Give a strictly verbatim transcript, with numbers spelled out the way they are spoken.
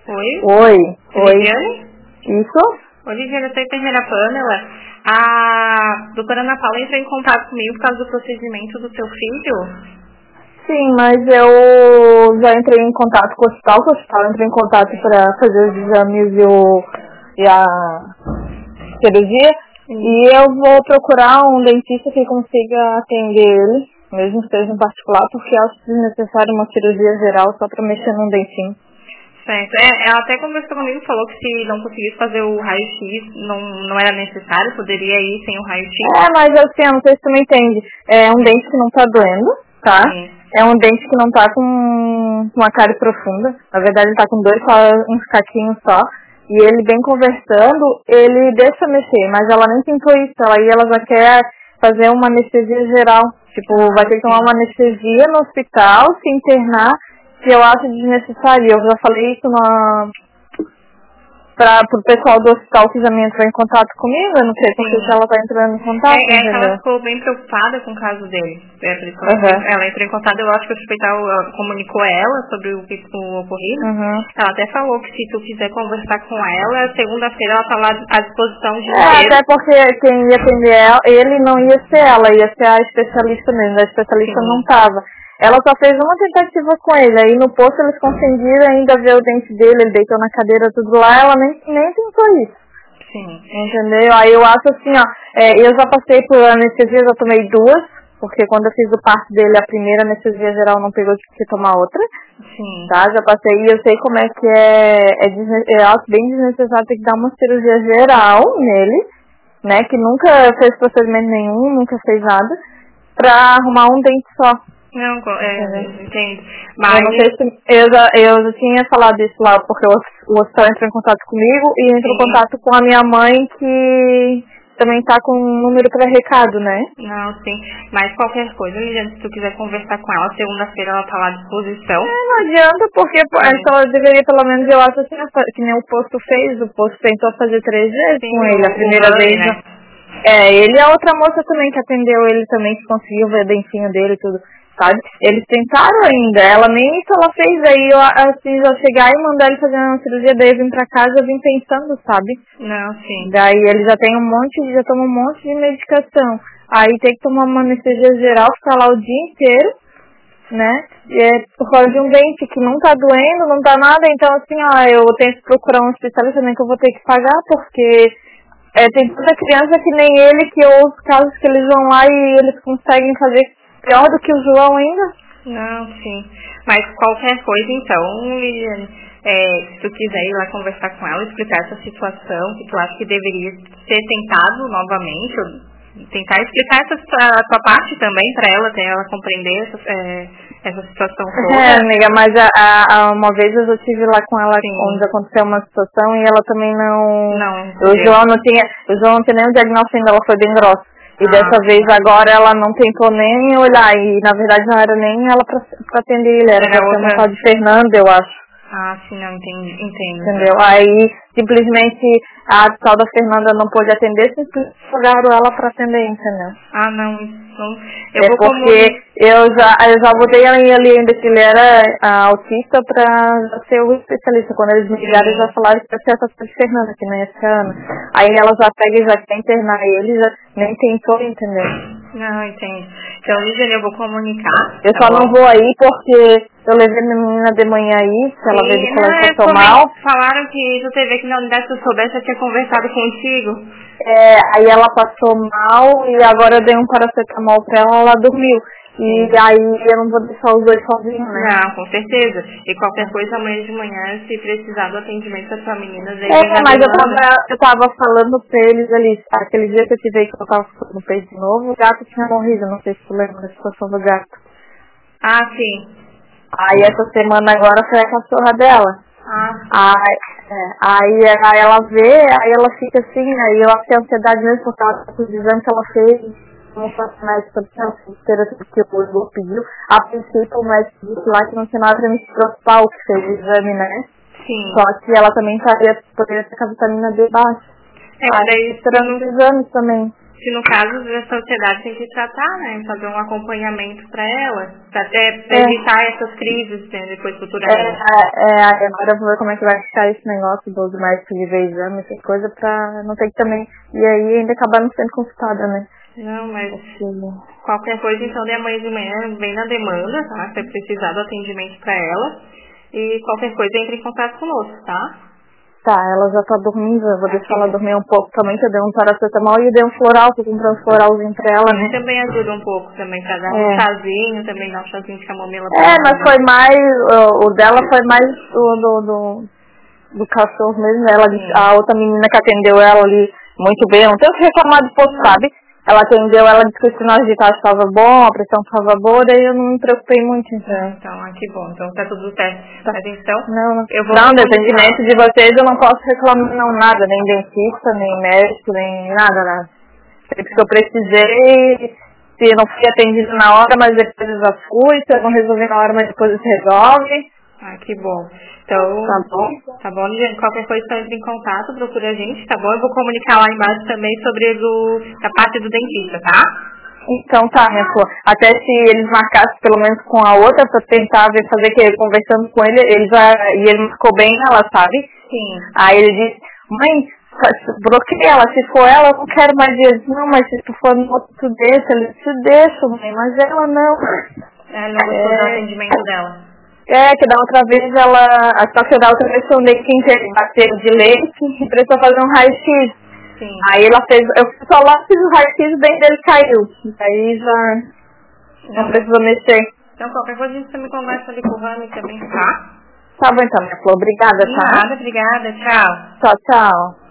Oi? Oi. Oi. Lidiane? Isso? Oi, Lidiane, eu sou a enfermeira Pamela. A doutora Ana Paula entrou em contato comigo por causa do procedimento do seu filho. Sim, mas eu já entrei em contato com o hospital, com o hospital entrei em contato para fazer os exames e, o, e a cirurgia. Sim. E eu vou procurar um dentista que consiga atender ele, mesmo que seja em particular, porque acho desnecessário uma cirurgia geral só para mexer num dentinho. Certo. É, ela até conversou comigo e falou que se não conseguisse fazer o raio-x, não, não era necessário, poderia ir sem o raio-x. É, mas assim, eu não sei se tu me entende. É um dente que não tá doendo, tá? Sim. É um dente que não tá com uma cárie profunda. Na verdade, ele tá com dois, só, uns caquinhos só. E ele bem conversando, ele deixa mexer, mas ela nem tentou isso. Ela, aí ela já quer fazer uma anestesia geral. Tipo, vai ter que tomar uma anestesia no hospital, se internar, que eu acho desnecessário. Eu já falei isso na... Para o pessoal do hospital que já me entrou em contato comigo, eu não sei porque que ela tá entrando em contato, é, é que ela entendeu? ficou bem preocupada com o caso dele. É, por isso que Uhum. ela entrou em contato, eu acho que o hospital ela comunicou a ela sobre o que o ocorrido. Uhum. Ela até falou que se tu quiser conversar com ela, segunda-feira ela tá lá à disposição de É, inteiro. até porque quem ia atender ela, ele não ia ser ela, ia ser a especialista mesmo, a especialista Sim. não tava. Ela só fez uma tentativa com ele, aí no posto eles conseguiram ainda ver o dente dele, ele deitou na cadeira tudo lá, ela nem, nem tentou isso. Sim. Entendeu? Aí eu acho assim, ó, é, eu já passei por anestesia, já tomei duas, porque quando eu fiz o parto dele, a primeira anestesia geral não pegou, tive que tomar outra. Sim. Tá? Já passei e eu sei como é que é, é desne- eu acho bem desnecessário ter que dar uma cirurgia geral nele, né, que nunca fez procedimento nenhum, nunca fez nada, pra arrumar um dente só. Não, é, Entendeu? entendo. Mas... Eu não sei se eu já, eu já tinha falado isso lá, porque o, o hospital entrou em contato comigo e entrou em Sim. contato com a minha mãe, que também tá com um número para recado, né? Não, sim. Mas qualquer coisa, Liliane, se tu quiser conversar com ela, segunda-feira ela tá lá à disposição. É, não adianta, porque pô, É. então ela deveria, pelo menos, eu acho assim, que nem o posto fez, o posto tentou fazer três vezes Sim, com ele. A o, primeira o Rani, vez, né? é, ele e a outra moça também que atendeu ele também, que conseguiu ver o dentinho dele e tudo, sabe? Eles tentaram ainda, ela nem isso ela fez, aí eu, assim, já chegar e mandar ele fazer uma cirurgia, daí eu vim pra casa, eu vim pensando, sabe? Não, sim. Daí ele já tem um monte, já toma um monte de medicação. Aí tem que tomar uma anestesia geral, ficar lá o dia inteiro, né? E é por causa de um dente que não tá doendo, não tá nada, então assim, ó, eu tenho que procurar um especialista também que eu vou ter que pagar, porque é, tem tanta criança que nem ele, que eu, os casos que eles vão lá e eles conseguem fazer pior do que o João ainda. Não, sim. Mas qualquer coisa, então, Liliane, é, se tu quiser ir lá conversar com ela, explicar essa situação, que tu acha que deveria ser tentado novamente, ou tentar explicar essa, a tua parte também para ela, até ela compreender essa, é, essa situação toda. É, amiga, mas a, a, a, uma vez eu já estive lá com ela, Sim. onde aconteceu uma situação e ela também não... Não, o João não tinha, o João não tinha nem o diagnóstico ainda, ela foi bem grossa. E ah. dessa vez agora ela não tentou nem olhar, e na verdade não era nem ela pra, pra atender ele, era, era pra ser uma tal de Fernanda, eu acho. Ah, sim, não, entendi, entendo. Entendeu? Aí, simplesmente, a tal da Fernanda não pôde atender, simplesmente jogaram ela pra atender, entendeu? Ah, não, então, eu é vou porque como... eu já, eu já botei ele ali ainda que ele era ah, autista pra ser o especialista. Quando eles me ligaram, eles já falaram que ia ser essa tal de Fernanda, que nem essa Ana. Aí ela já pega e já quer internar ele, já nem tentou, entendeu? Não, entendo. Então, Ligiane, eu vou comunicar. Eu tá só bom? não vou aí porque eu levei minha menina de manhã aí, se ela veio do Sim, colégio não, passou eu mal. falaram que tu teve aqui na unidade, se eu soubesse, eu tinha conversado contigo. É, aí ela passou mal e agora eu dei um paracetamol pra ela, ela dormiu. E Sim. aí eu não vou deixar os dois sozinhos, né? Não, com certeza. E qualquer coisa amanhã de manhã, se precisar do atendimento da sua menina, daí É, vem na mas eu demanda. tava, eu tava falando pra eles ali, aquele dia que eu tive aí que eu tava no peito de novo, o gato tinha morrido, não sei se tu lembra da situação do gato. Ah, sim. Aí essa semana agora foi a cachorra dela. Ah, Aí, é, aí, aí ela vê, aí ela fica assim, aí eu acho que é ansiedade mesmo, porque ela tá com os exames que ela fez, não faço mais sobre tudo que o Igor pediu. A princípio o médico disse lá que não tinha nada pra me se preocupar, o que fez o exame, né? sim. Só que ela também estaria, poderia ter com a vitamina D baixa. É, mas daí esperando os exames também. que no caso essa sociedade tem que tratar, né? Fazer um acompanhamento para ela, para até pra É. evitar essas crises, né, depois É, futuramente. é, é, agora eu vou ver como é que vai ficar esse negócio do médico de ver exame, essas coisas, pra não ter que também. E aí ainda acabar não sendo consultada, né? Não, mas Assim, qualquer coisa, então, de amanhã de manhã vem na demanda, tá? Se precisar do atendimento para ela. E qualquer coisa, entre em contato conosco, tá? tá, ela já tá dormindo, eu vou deixar Aqui, ela dormir um pouco também, que eu dei um paracetamol e dei um floral, que eu comprei um floralzinho pra ela, né? também ajuda um pouco também, pra dar É. um chazinho, também dar um chazinho de camomila pra É, ela. mas foi mais, o, o dela foi mais o do, do, do cachorro mesmo, ela, disse- Sim. a outra menina que atendeu ela ali muito bem, eu não tenho o que reclamar do posto, sabe? Ela atendeu, ela disse que o sinal de taxa estava bom, a pressão estava boa, daí eu não me preocupei muito, então. Então, ah, que bom, então tá tudo certo. Tá. Mas então, Não, não. eu vou Não, do comunicar. atendimento de vocês eu não posso reclamar não nada, nem dentista, nem médico, nem nada, nada. Sempre que eu precisei, se não fui atendido na hora, mas depois eu já fui, se eu não resolvi na hora, mas depois se resolve. Ah, que bom. Então, Tá bom? tá bom, gente? Qualquer coisa, só entre em contato, procura a gente, tá bom? Eu vou comunicar lá embaixo também sobre do, a parte do dentista, tá? Então tá, minha flor. Até se eles marcassem pelo menos com a outra pra tentar ver, fazer que conversando com ele, ele já, e ele marcou bem ela, sabe? Sim. Aí ele disse, mãe, bloqueia ela, se for ela, eu não quero mais ver. Não, mas se tu for no outro, tu deixa. Ele disse, deixa, mãe, mas ela não. Ela não gostou É. do atendimento dela. É, que da outra vez ela, só que da outra vez foi um leite inteiro, bateu de leite e precisou fazer um raio-x. Sim. Aí ela fez, eu só lá fiz o raio-x e o dente dele caiu. Aí já não Não. precisou mexer. Então, qualquer coisa a gente também conversa ali com o Rami também, tá? Tá bom então, minha flor. Obrigada, tá? Nada, obrigada, tchau. Tchau, tchau.